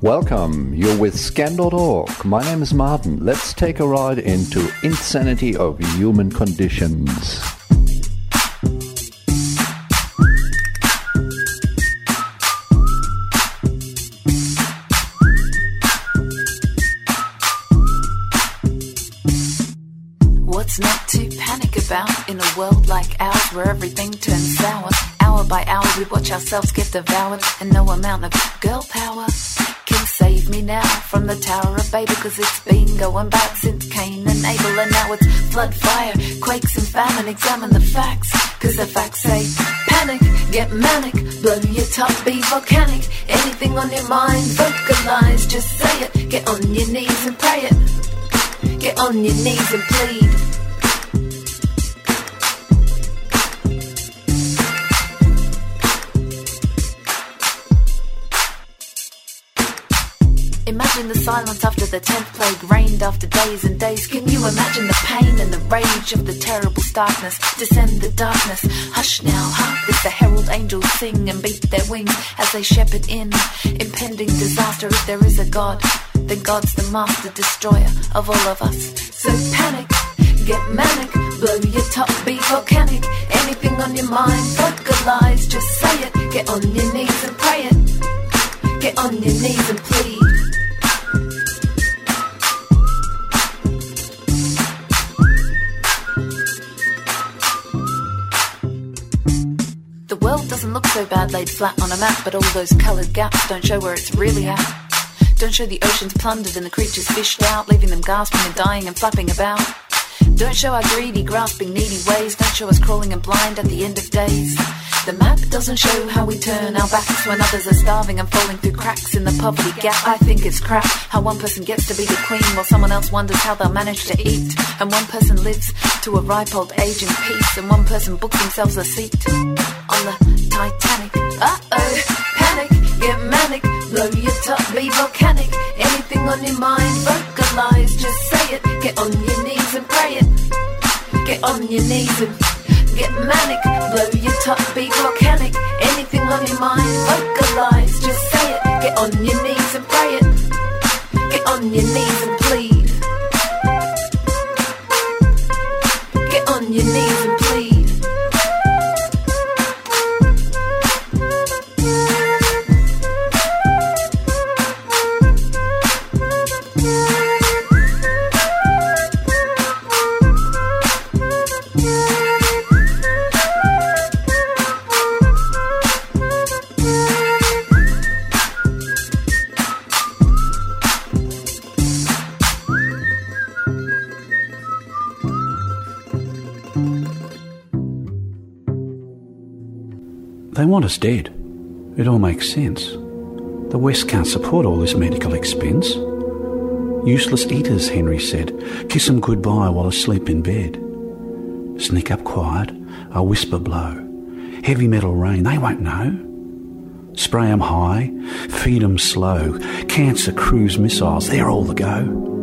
Welcome, you're with Scan.org. My name is Martin. Let's take a ride into insanity of human conditions. What's not to panic about in a world like ours where everything turns sour? Hour by hour we watch ourselves get devoured, and no amount of girl power can save me now from the Tower of Babel, cause it's been going bad since Cain and Abel, and now it's flood, fire, quakes and famine. Examine the facts, cause the facts say panic, get manic, blow your top, be volcanic. Anything on your mind, vocalize, just say it. Get on your knees and pray it. Get on your knees and plead. Imagine the silence after the 10th plague rained after days and days. Can you imagine the pain and the rage of the terrible darkness? Descend the darkness. Hush now, hark as the herald angels sing and beat their wings as they shepherd in impending disaster. If there is a God, then God's the master destroyer of all of us. So panic, get manic, blow your top, be volcanic. Anything on your mind, vocalize, just say it. Get on your knees and pray it. Get on your knees and plead. The world doesn't look so bad laid flat on a map, but all those coloured gaps don't show where it's really at. Don't show the oceans plundered and the creatures fished out, leaving them gasping and dying and flapping about. Don't show our greedy, grasping, needy ways. Don't show us crawling and blind at the end of days. The map doesn't show how we turn our backs when others are starving and falling through cracks in the poverty gap. I think it's crap how one person gets to be the queen while someone else wonders how they'll manage to eat. And one person lives to a ripe old age in peace, and one person books themselves a seat on the Titanic. Uh-oh, panic, get manic, blow your top, be volcanic. Anything on your mind, vocalize, just say it. Get on your knees and pray it. Get on your knees and get manic, blow your top, be volcanic. Anything on your mind, vocalize, just say it. Get on your knees and pray it. Get on your knees and plead. Get on your knees and plead. They want us dead. It all makes sense. The West can't support all this medical expense. Useless eaters, Henry said. Kiss 'em goodbye while asleep in bed. Sneak up quiet, a whisper blow. Heavy metal rain, they won't know. Spray 'em high, feed 'em slow. Cancer cruise missiles, they're all the go.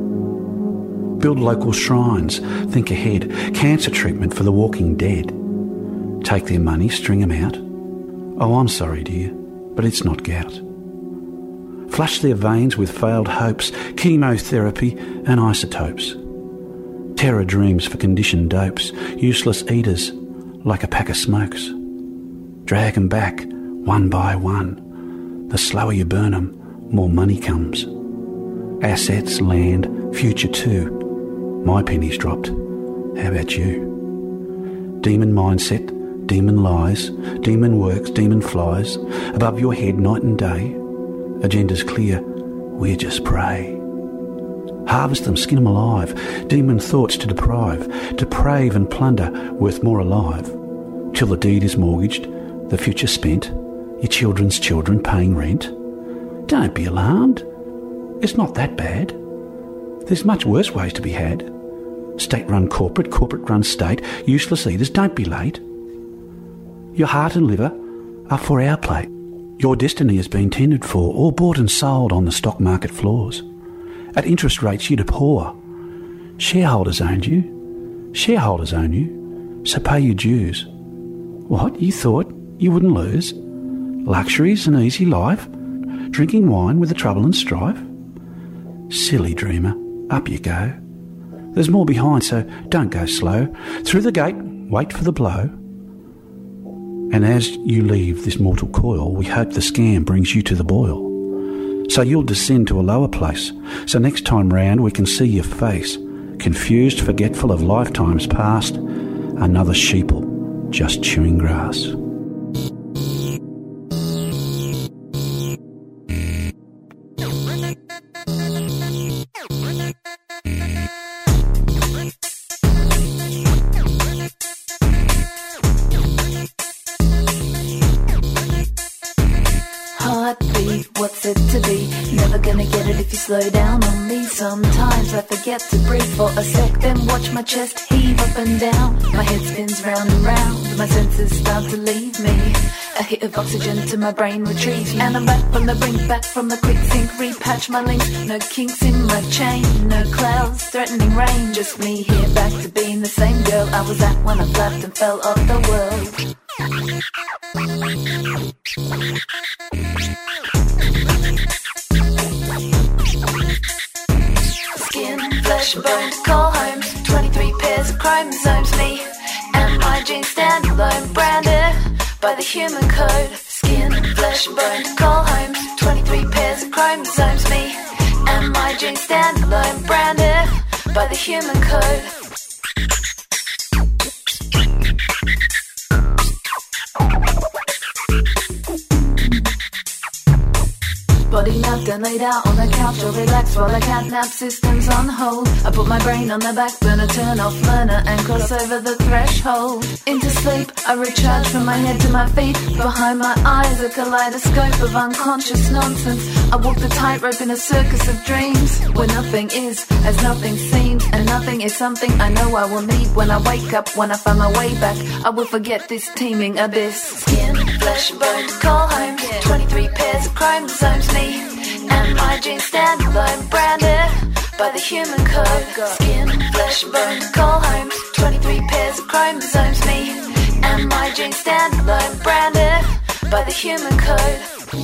Build local shrines, think ahead. Cancer treatment for the walking dead. Take their money, string 'em out. Oh, I'm sorry, dear, but it's not gout. Flush their veins with failed hopes, chemotherapy and isotopes. Terror dreams for conditioned dopes, useless eaters like a pack of smokes. Drag 'em back, one by one. The slower you burn 'em, more money comes. Assets, land, future too. My penny's dropped. How about you? Demon mindset, demon lies, demon works, demon flies, above your head night and day. Agenda's clear, we just pray. Harvest them, skin them alive, demon thoughts to deprive, deprave and plunder, worth more alive. Till the deed is mortgaged, the future spent, your children's children paying rent. Don't be alarmed, it's not that bad. There's much worse ways to be had. State-run corporate, corporate-run state, useless eaters, don't be late. Your heart and liver are for our plate. Your destiny has been tendered for, or bought and sold on the stock market floors. At interest rates you'd abhor. Shareholders owned you. Shareholders own you. So pay your dues. What, you thought you wouldn't lose? Luxuries and easy life? Drinking wine with the trouble and strife? Silly dreamer, up you go. There's more behind, so don't go slow. Through the gate, wait for the blow. And as you leave this mortal coil, we hope the scam brings you to the boil. So you'll descend to a lower place, so next time round we can see your face, confused, forgetful of lifetimes past, another sheeple just chewing grass. What's it to be? Never gonna get it if you slow down on me. Sometimes I forget to breathe for a sec, then watch my chest heave up and down. My head spins round and round, my senses start to leave me. A hit of oxygen to my brain retrieves, and I'm back from the brink, back from the quicksink. Repatch my links, no kinks in my chain, no clouds threatening rain. Just me here, back to being the same girl I was at when I flapped and fell off the world. Skin, flesh and bone, call homes, 23 pairs of chromosomes, me and my genes stand alone, branded by the human code. Skin, flesh and bone, call homes, 23 pairs of chromosomes, me and my genes stand alone, branded by the human code. Body napped and laid out on the couch or relax while I catnap systems on hold. I put my brain on the back burner, turn off learner and cross over the threshold. Into sleep, I recharge from my head to my feet. Behind my eyes a kaleidoscope of unconscious nonsense. I walk the tightrope in a circus of dreams, where nothing is as nothing seems, and nothing is something I know I will need. When I wake up, when I find my way back, I will forget this teeming abyss. Skin, flesh and bone, call home, 23 pairs of chromosomes, me and my genes stand alone, branded by the human code. Skin, flesh and bone, call homes, 23 pairs of chromosomes, me and my genes stand alone, branded by the human code.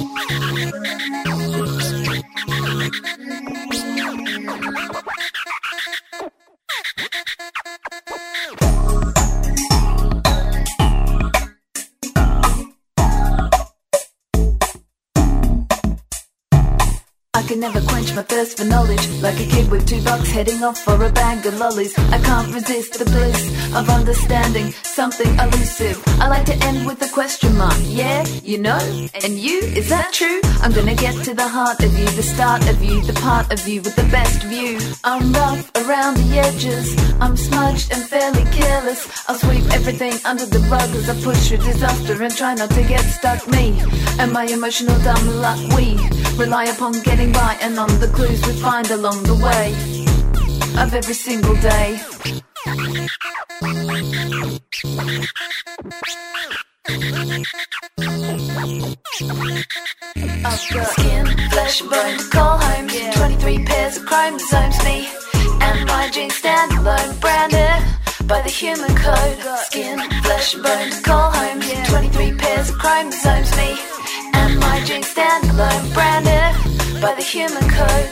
I can never quench my thirst for knowledge, like a kid with $2 heading off for a bag of lollies. I can't resist the bliss of understanding something elusive. I like to end with a question mark. Yeah, you know, and you, is that true? I'm gonna get to the heart of you, the start of you, the part of you with the best view. I'm rough around the edges, I'm smudged and fairly careless. I'll sweep everything under the rug as I push through disaster and try not to get stuck. Me and my emotional dumb luck, we rely upon getting by and on the clues we find along the way of every single day. I've got skin, flesh and bone, call home, 23 pairs of chromosomes, me and my genes stand alone, branded by the human code. Skin, flesh and bone, call home, 23 pairs of chromosomes, me and my genes stand alone, branded by the human code.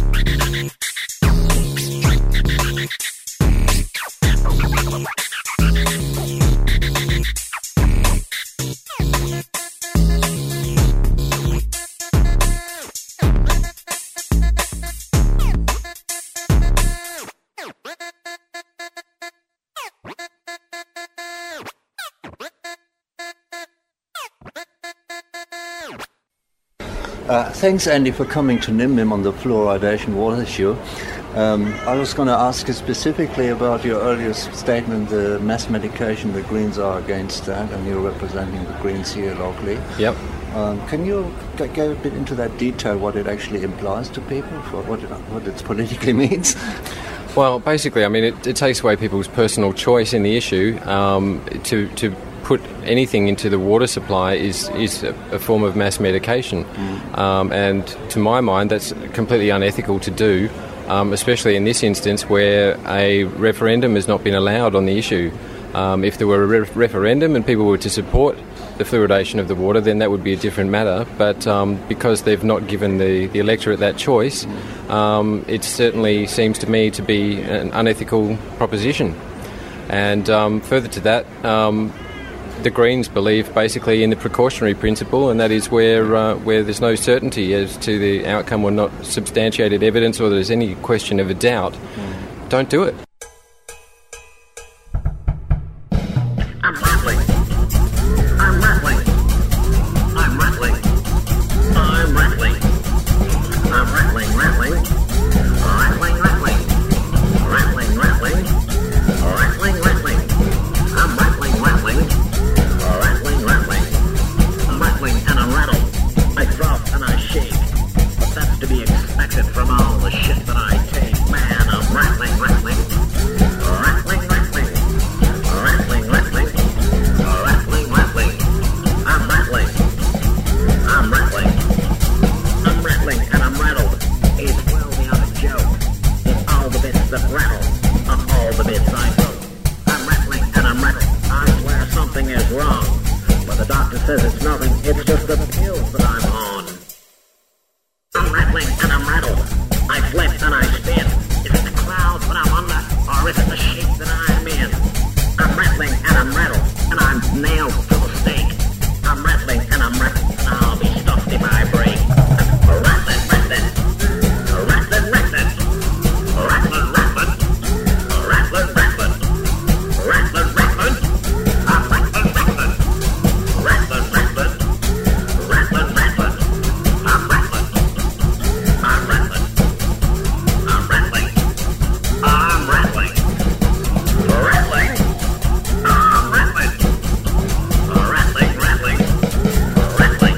Thanks, Andy, for coming to NIMBYM on the fluoridation water issue. I was going to ask you specifically about your earlier statement, the mass medication, the Greens are against that, and you're representing the Greens here locally. Yep. Can you go a bit into that detail, what it actually implies to people, what it politically means? Well, basically, I mean, it takes away people's personal choice in the issue. To put anything into the water supply is a form of mass medication. And to my mind, that's completely unethical to do, especially in this instance where a referendum has not been allowed on the issue. If there were a referendum and people were to support the fluoridation of the water, then that would be a different matter. But because they've not given the electorate that choice, it certainly seems to me to be an unethical proposition. And further to that, the Greens believe basically in the precautionary principle, and that is where there's no certainty as to the outcome or not substantiated evidence, or there's any question of a doubt, don't do it. I'm rattling. I'm rattling. I'm rattling. I'm rattling. I'm rattling, rattling. Rattling, rattling. Rattling, rattling. Rattling, rattling. I'm rattling, rattling. Rattling, rattling. I'm rattling and I'm rattled. I drop and I shake. But that's to be expected from all the shit that I take. Man, I'm rattling, rattling. Rattling, rattling. Rattling, rattling. Rattling, rattling. I'm rattling. I'm rattling. I'm rattling and I'm rattled. It's well beyond a joke. It's all the bits that rattle of all the bits I broke. I'm rattling and I'm rattled. I swear something is wrong. But the doctor says it's nothing. It's just the pills that I'm on. I'm rattling and I'm rattled. I flip and I spin. Is it the clouds that I'm under? Or is it the shape that I'm in? I'm rattling and I'm rattled. And I'm nailed to the stake. I'm rattling and I'm rattled. And I'll be stuffed if I break. Rattling, rattling. Rattling, rattling. Rattling, rattling. Rattling, rattling. Rattling, rattling. I'm rattling, rattling. Rattling, rattling. Rattling, rattling. I'm rattling. I'm rattling. I'm rattling. I'm rattling. Rattling. I'm rattling. Rattling, rattling. Rattling.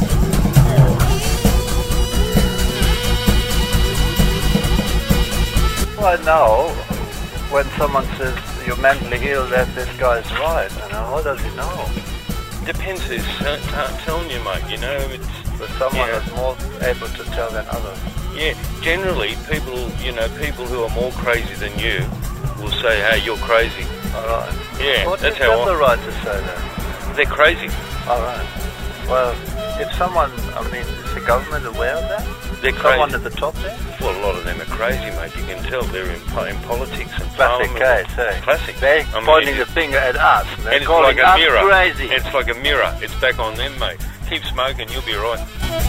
Well, I know when someone says you're mentally ill that this guy's right. How does he know? Depends who's telling you, mate. You know, it's But someone Yeah. is more able to tell than others. yeah. Generally, people who are more crazy than you will say, "Hey, you're crazy." All right. Yeah, What that's gives them how the right to say that? they're crazy. All right. Well, if someone, is the government aware of that? They're Someone crazy. at the top there? Well, a lot of them are crazy, mate. You can tell they're in politics and Classic parliament. case, eh? Classic. They're I mean, pointing the it's- finger at us. And they're And it's calling like a us mirror. crazy. It's like a mirror. It's back on them, mate. Keep smoking, you'll be right.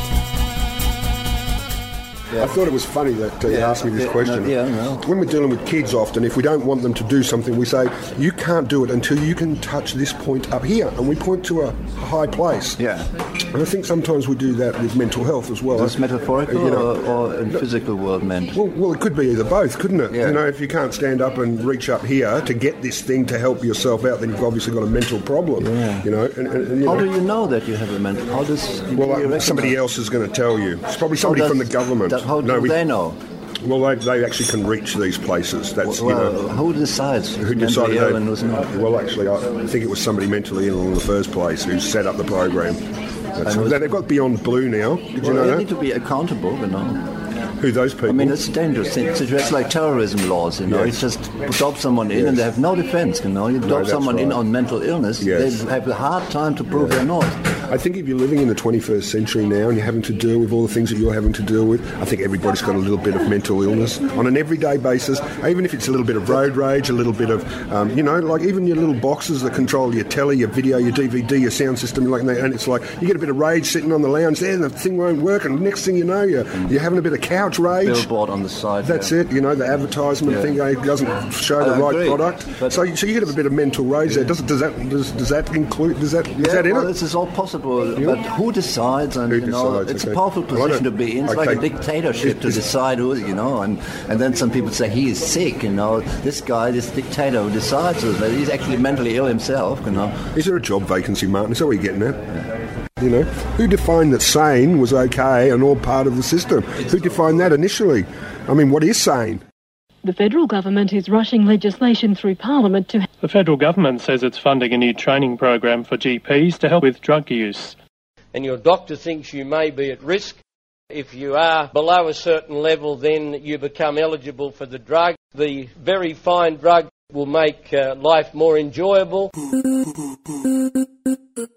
I thought it was funny that you asked me this question. No. When we're dealing with kids often, if we don't want them to do something, we say, you can't do it until you can touch this point up here. And we point to a high place. Yeah. And I think sometimes we do that with mental health as well. Is this metaphorical You know, or in physical world meant? Well, it could be either both, couldn't it? Yeah. You know, if you can't stand up and reach up here to get this thing to help yourself out, then you've obviously got a mental problem. Yeah. You know, and you How know, do you know that you have a mental? How does somebody else is going to tell you. It's probably somebody from the government. How do they know? Well, they actually can reach these places. That's Well, you know. who decides Who who's decided mentally ill that? and who's not? Well, actually, I think it was somebody mentally ill in the first place who set up the program. They've got Beyond Blue now. Did you know They that? need to be accountable, you know. Who those people? I mean, it's a dangerous situation. It's like terrorism laws, you know. Yes. You just dob someone in and they have no defense, you know. You dob that's someone in right. on mental illness, Yes. they have a hard time to prove they're not. I think if you're living in the 21st century now and you're having to deal with all the things that you're having to deal with, I think everybody's got a little bit of mental illness on an everyday basis, even if it's a little bit of road rage, a little bit of, like even your little boxes that control your telly, your video, your DVD, your sound system, like that, and it's like you get a bit of rage sitting on the lounge there and the thing won't work, and next thing you know, you're having a bit of couch rage. Billboard on the side. That's yeah. it, you know, the advertisement thing doesn't show the I right agree, product. but- So you get a bit of mental rage there. Does that include, is that in well, it? this is all possible, but who decides? And Who you know, decides, it's okay. a powerful Well, I position to don't- be in. It's like a okay. dictatorship to decide who, you know. And then some people say he is sick, you know. This guy, this dictator who decides this, but he's actually mentally ill himself, you know. Is there a job vacancy, Martin? Is that what you're getting at? You know, who defined that sane was okay and all part of the system? Who defined that initially? I mean, what is sane? The federal government is rushing legislation through Parliament to... The federal government says it's funding a new training program for GPs to help with drug use. And your doctor thinks you may be at risk. If you are below a certain level, then you become eligible for the drug. The very fine drug will make life more enjoyable.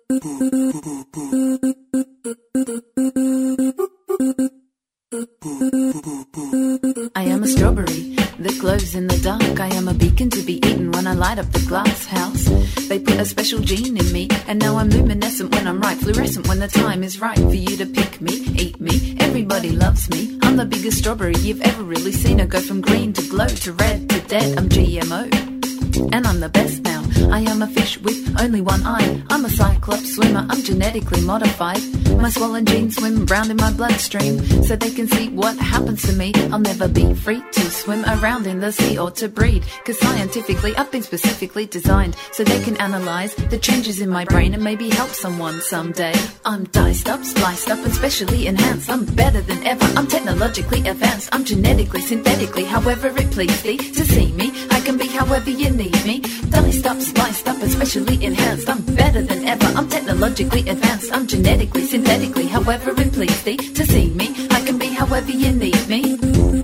I am a strawberry that glows in the dark. I am a beacon to be eaten when I light up the glass house. They put a special gene in me, and now I'm luminescent when I'm right, fluorescent when the time is right for you to pick me, eat me. Everybody loves me. I'm the biggest strawberry you've ever really seen. I go from green to glow to red to dead. I'm GMO, and I'm the best now. I am a fish with only one eye. I'm a cyclops swimmer, I'm genetically modified. My swollen genes swim round in my bloodstream, so they can see what happens to me. I'll never be free to swim around in the sea or to breed, cause scientifically I've been specifically designed so they can analyze the changes in my brain and maybe help someone someday. I'm diced up, spliced up and specially enhanced. I'm better than ever, I'm technologically advanced. I'm genetically, synthetically, however it please thee to see me. I can be however you need me. Diced up, spliced up and specially enhanced. I'm better than ever, I'm technologically advanced. I'm genetically, synthetically, however it please thee to see me. I can be however you need me.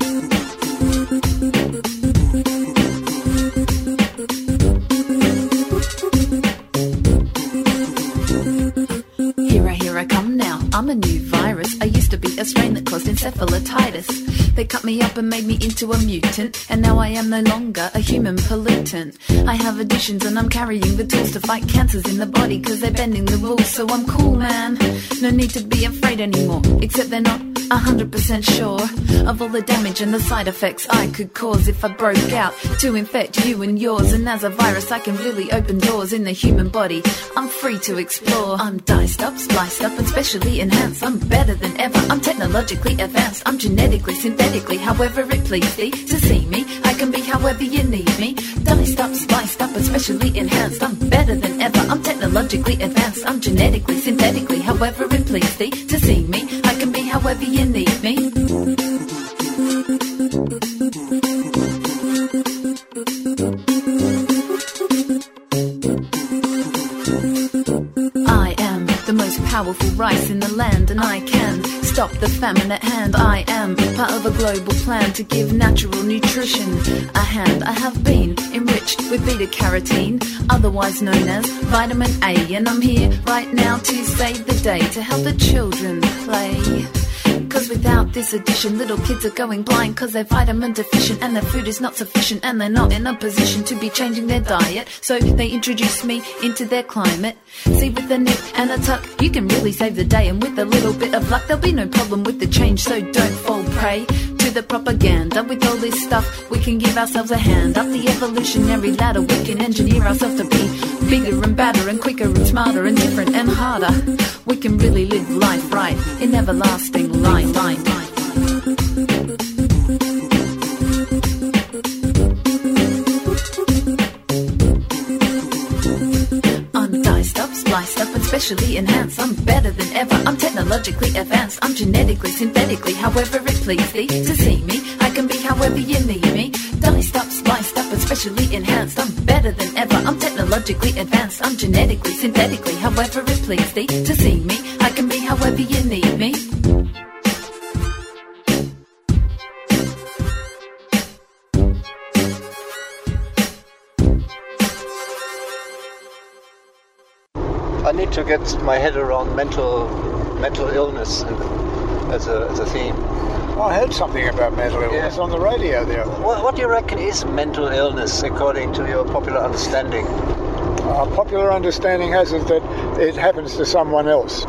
Here I come now, I'm a new virus. I used to be a strain that caused encephalitis. They cut me up and made me into a mutant, and now I am no longer a human pollutant. I have additions and I'm carrying the tools to fight cancers in the body, cause they're bending the rules. So I'm cool, man, no need to be afraid anymore, except they're not 100% sure of all the damage and the side effects I could cause if I broke out to infect you and yours. And as a virus I can really open doors in the human body. I'm free to explore. I'm diced up, spliced up and specially enhanced. I'm better than ever, I'm technologically advanced. I'm genetically, synthetically, however it please thee to see me. I can be however you need me. Diced up, spliced up and specially enhanced. I'm better than ever, I'm technologically advanced. I'm genetically, synthetically, however it please thee to see me. I can be however you need me. I am the most powerful rice in the land, and I can stop the famine at hand. I am part of a global plan to give natural nutrition a hand. I have been enriched with beta-carotene, otherwise known as vitamin A, and I'm here right now to save the day, to help the children play. Cause without this addition, little kids are going blind cause they're vitamin deficient and their food is not sufficient, and they're not in a position to be changing their diet, so they introduce me into their climate. See, with a nip and a tuck you can really save the day, and with a little bit of luck there'll be no problem with the change. So don't fall prey to the propaganda. With all this stuff we can give ourselves a hand up the evolutionary ladder. We can engineer ourselves to be bigger and badder and quicker and smarter and different and harder. We can really live life right in everlasting light. I'm diced up, spliced up and specially enhanced. I'm better than ever, I'm technologically advanced. I'm genetically, synthetically, however it please thee to see me. I can be however you need me. Diced up, spliced up and specially enhanced. I'm better than ever, I'm technologically advanced. I'm genetically, synthetically, however it please thee to see me. I can be however you need me. I need to get my head around mental illness as a theme. I heard something about mental illness on the radio there. What do you reckon is mental illness according to your popular understanding? Popular understanding has it that it happens to someone else.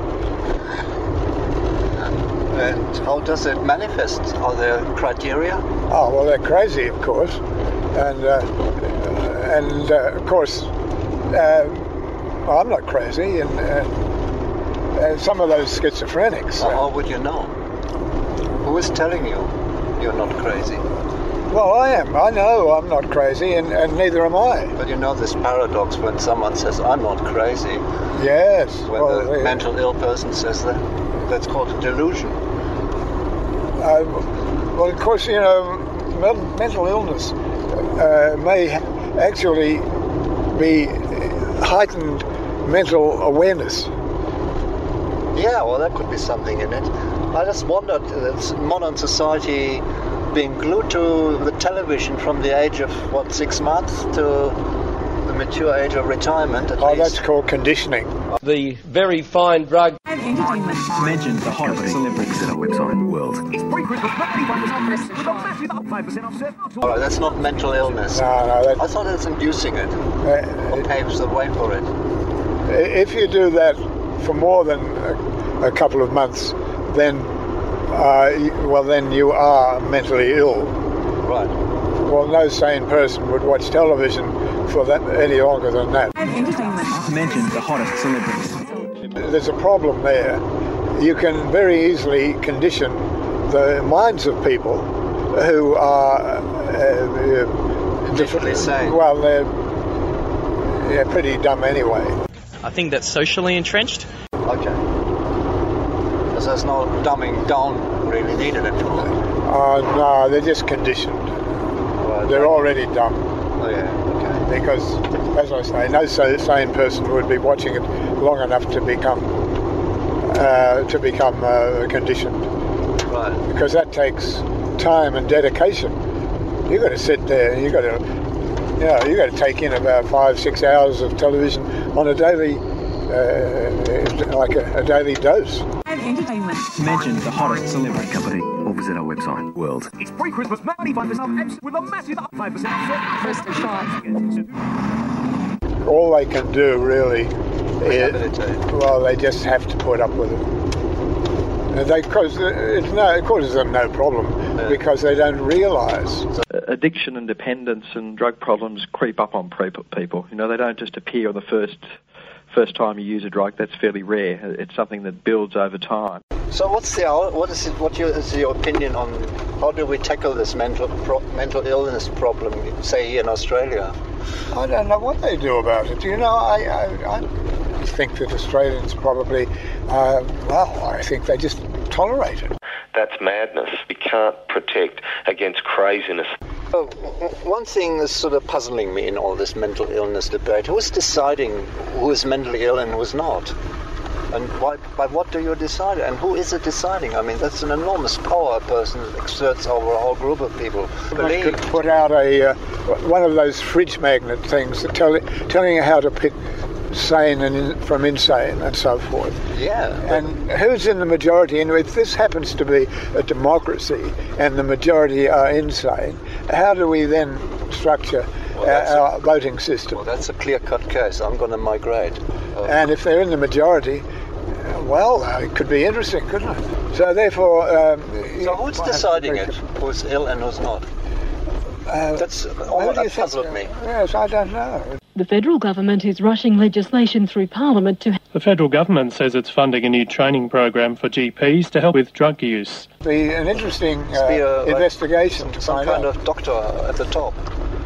And how does it manifest? Are there criteria? Oh, well, they're crazy, of course. And of course, I'm not crazy, and some of those schizophrenics. How would you know? Who is telling you you're not crazy? Well, I am. I know I'm not crazy, and neither am I. But you know this paradox when someone says, I'm not crazy. Yes. When the mental ill person says that. That's called a delusion. Well, of course, you know, mental illness may actually be heightened mental awareness. Yeah, well, that could be something in it. I just wondered, modern society being glued to the television from the age of, 6 months to the mature age of retirement. At Oh, least. that's called conditioning. The very fine drug. Mention the hottest celebrities at our website, World. All right, that's not mental illness. No, I thought it's inducing it. Or paves the way for it. If you do that for more than a couple of months, then then you are mentally ill. Right. Well, no sane person would watch television for that any longer than that. Mention the hottest celebrities. There's a problem there. You can very easily condition the minds of people who are Differently sane. Well, they're pretty dumb anyway. I think that's socially entrenched. Okay. Because there's no dumbing down really needed anymore. No, they're just conditioned. Right. They're already dumb. Oh yeah. Okay. Because, as I say, no sane person would be watching it long enough to become conditioned. Right. Because that takes time and dedication. You've got to sit there. You've got to take in about 5-6 hours of television on a daily, like a daily dose. Mention the hottest celebrity company or visit our website, World. It's pre-Christmas 95% off with a massive 5% off. All they can do really is, well, they just have to put up with it. It causes them no problem because they don't realise. Addiction and dependence and drug problems creep up on people. You know, they don't just appear on the first time you use a drug. That's fairly rare. It's something that builds over time. So what is your opinion on how do we tackle this mental illness problem, say here in Australia? I don't know what they do about it. You know, I think that Australians probably, I think they just tolerate it. That's madness. We can't protect against craziness. Oh, one thing is sort of puzzling me in all this mental illness debate. Who's deciding who is mentally ill and who is not? And by what do you decide? And who is it deciding? I mean, that's an enormous power a person exerts over a whole group of people. They could put out one of those fridge magnet things that telling you how to pick sane from insane and so forth. Yeah. And who's in the majority? And if this happens to be a democracy and the majority are insane, how do we then structure our voting system? Well, that's a clear-cut case. I'm going to migrate. And if they're in the majority, it could be interesting, couldn't it? So therefore... so who's deciding it? Who's ill and who's not? That's all that puzzled me. Yes, I don't know. The federal government is rushing legislation through Parliament to... The federal government says it's funding a new training program for GPs to help with drug use. An interesting investigation to find out. Some kind of doctor at the top.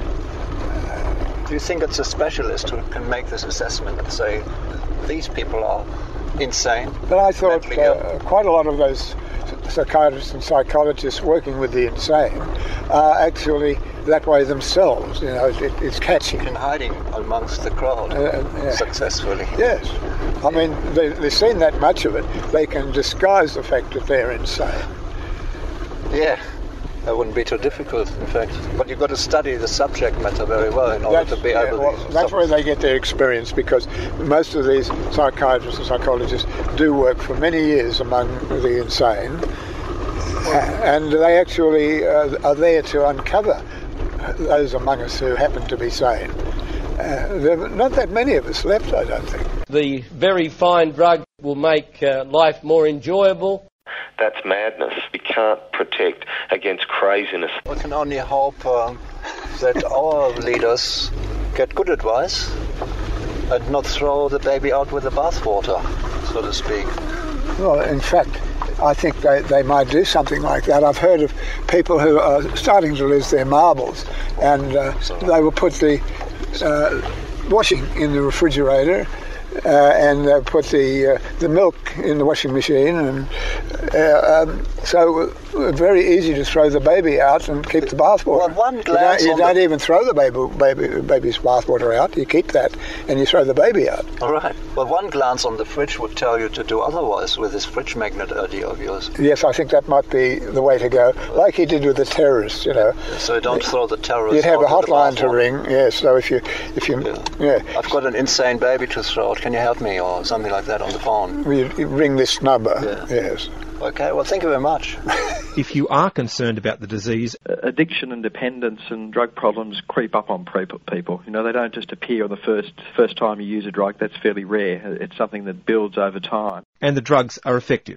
Do you think it's a specialist who can make this assessment and say, these people are insane? But I thought quite a lot of those psychiatrists and psychologists working with the insane are actually that way themselves. You know, it's catchy. And hiding amongst the crowd successfully. Yes. I mean, they've seen that much of it. They can disguise the fact that they're insane. Yeah. That wouldn't be too difficult, in fact. But you've got to study the subject matter very well in order to be able to... That's where they get their experience, because most of these psychiatrists and psychologists do work for many years among the insane, and they actually are there to uncover those among us who happen to be sane. There are not that many of us left, I don't think. The very fine drug will make life more enjoyable. That's madness. We can't protect against craziness. We can only hope that our leaders get good advice and not throw the baby out with the bathwater, so to speak. Well, in fact, I think they might do something like that. I've heard of people who are starting to lose their marbles, and they will put the washing in the refrigerator and put the milk in the washing machine, and So very easy to throw the baby out and keep the bathwater. Well, one glance you don't even throw the baby's bathwater out. You keep that and you throw the baby out. All right. Well, one glance on the fridge would tell you to do otherwise with this fridge magnet idea of yours. Yes, I think that might be the way to go, like he did with the terrorists, you know. So don't throw the terrorists. You'd have a hotline to ring, yes. So if you, I've got an insane baby to throw out. Can you help me, or something like that on the phone? You ring this number. Yes. Okay. Well, thank you very much. If you are concerned about the disease, addiction and dependence and drug problems creep up on people. You know, they don't just appear on the first time you use a drug. That's fairly rare. It's something that builds over time. And the drugs are effective.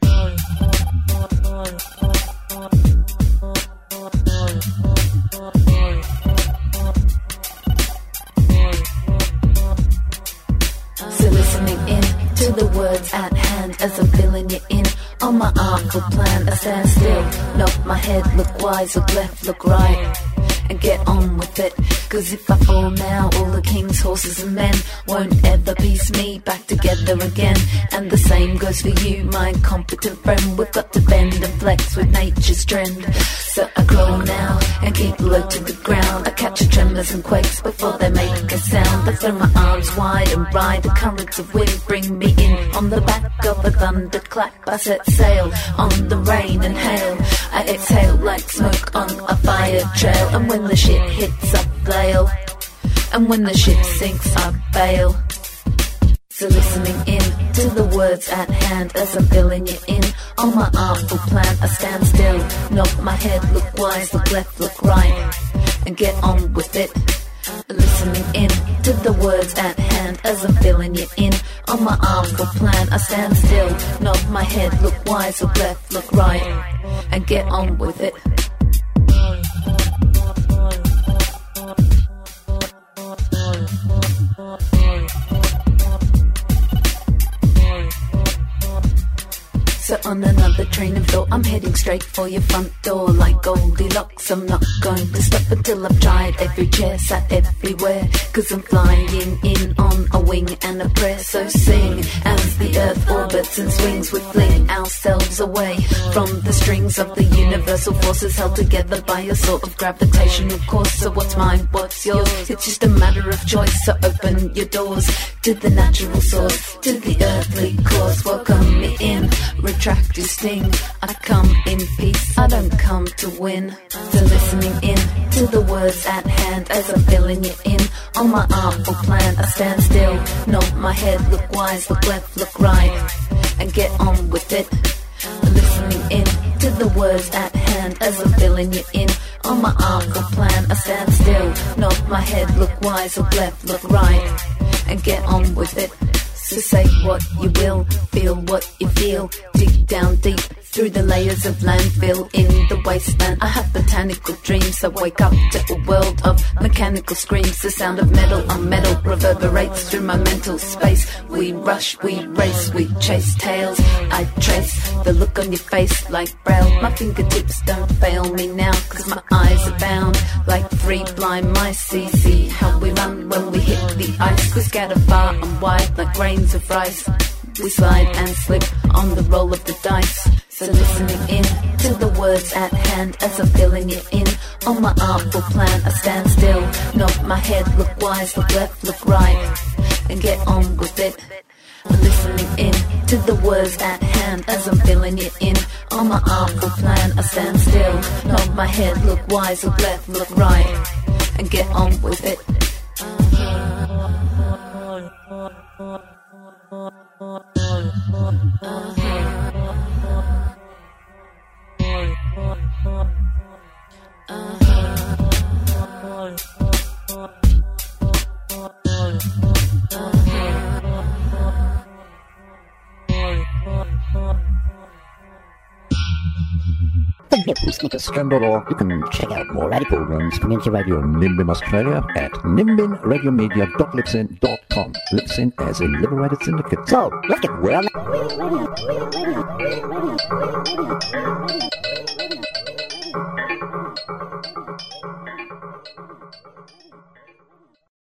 So listening in to the words at hand as I'm filling you in on my artful plan. I stand still, nod my head, look wise, look left, look right, and get on with it. Cause if I fall now, all the king's horses and men won't ever piece me back together again. And the same goes for you, my incompetent friend. We've got to bend and flex with nature's trend. So I crawl now and keep low to the ground. I catch the tremors and quakes before they make a sound. I throw my arms wide and ride the currents of wind. Bring me in on the back of a thunderclap. I set sail on the rain and hail. I exhale like smoke on a fire trail. And when the shit hits, I flail. And when the ship sinks, I bail. So listening in to the words at hand as I'm filling you in on my artful plan. I stand still, nod my head, look wise, look left, look right, and get on with it. Listening in to the words at hand as I'm filling you in on my artful plan. I stand still, nod my head, look wise, look left, look right, and get on with it. So on another train of thought, I'm heading straight for your front door like Goldilocks. I'm not going to stop until I've tried every chair, sat everywhere. Cause I'm flying in on a wing and a prayer. So sing as the earth orbits and swings. We fling ourselves away from the strings of the universal forces held together by a sort of gravitational force. So what's mine, what's yours? It's just a matter of choice. So open your doors to the natural source, to the earthly cause. Welcome me in, retract your sting. I come in peace, I don't come to win. So listening in to the words at hand as I'm filling you in on my artful plan. I stand still, nod my head, look wise, look left, look right, and get on with it. Listening in to the words at hand as I'm filling you in on my artful plan. I stand still, nod my head, look wise, look left, look right, and get on with it. So say what you will, feel what you feel, dig down deep through the layers of landfill in the wasteland. I have botanical dreams, I wake up to a world of mechanical screams. The sound of metal on metal reverberates through my mental space. We rush, we race, we chase tails. I trace the look on your face like braille. My fingertips don't fail me now, cause my eyes are bound like three blind mice. See how we run when we hit the ice. We scatter far and wide like grains of rice. We slide and slip on the roll of the dice. So listening in to the words at hand as I'm filling you in on my artful plan. I stand still, nod my head, look wise, look left, look right, and get on with it. Listening in to the words at hand as I'm filling you in on my artful plan. I stand still, nod my head, look wise, look left, look right, and get on with it. Or you can check out more radical programs community radio in Nimbin, Australia at nimbinradiomedia.libsyn.com. Libsyn as in Liberated Syndicate. So, let's get well.